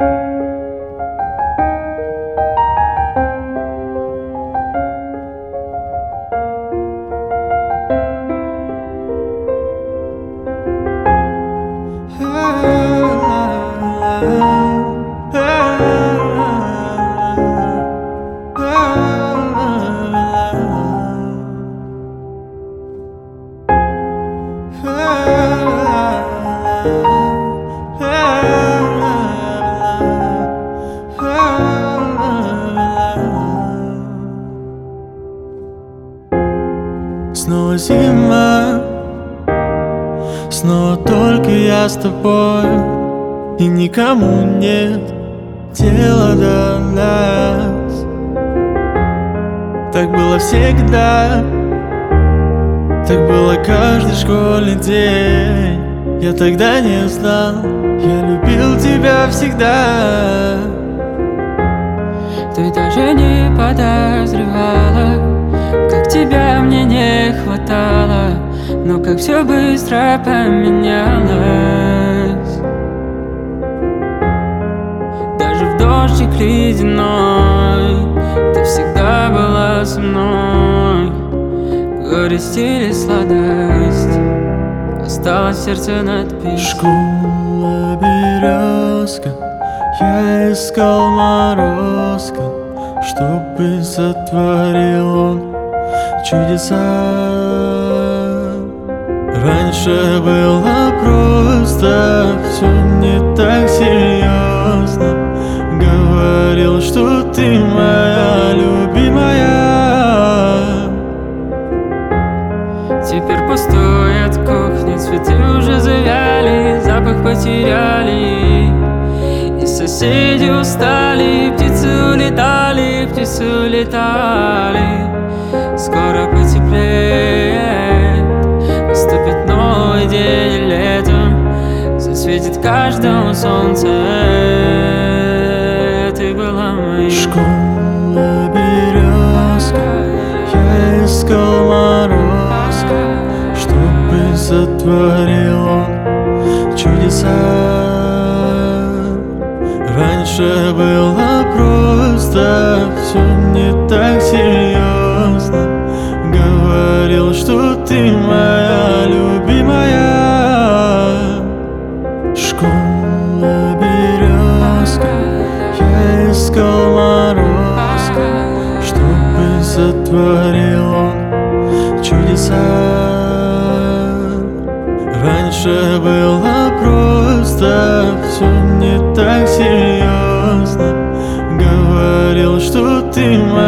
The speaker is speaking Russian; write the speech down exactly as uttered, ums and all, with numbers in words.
Снова зима, снова только я с тобой, и никому нет дела до нас. Так было всегда, так было каждый школьный день. Я тогда не знал, я любил тебя всегда. Ты даже не подозревала, как тебя мне не хватало, но как все быстро поменялось. Даже в дождик ледяной ты всегда была со мной. Горесть или сладость осталась в сердце надпись. Школа, березка, я искал морозка, чтобы сотворил он чудеса. Раньше было просто, все не так серьезно. Говорил, что ты моя любимая. Теперь пустует кухня, цветы уже завяли, запах потеряли, и соседи устали, птицы улетали, птицы улетали. Скоро потеплеет, наступит новый день, летом засветит каждому солнце. Ты была моей. Школа, березка, я искал морозка, чтобы сотворил он чудеса. Раньше было просто, все не так серьезно. Говорил, что ты моя любимая. Школа, березка, я искал морозка, чтобы сотворил он чудеса. Раньше было просто, все не так серьезно. Говорил, что ты моя.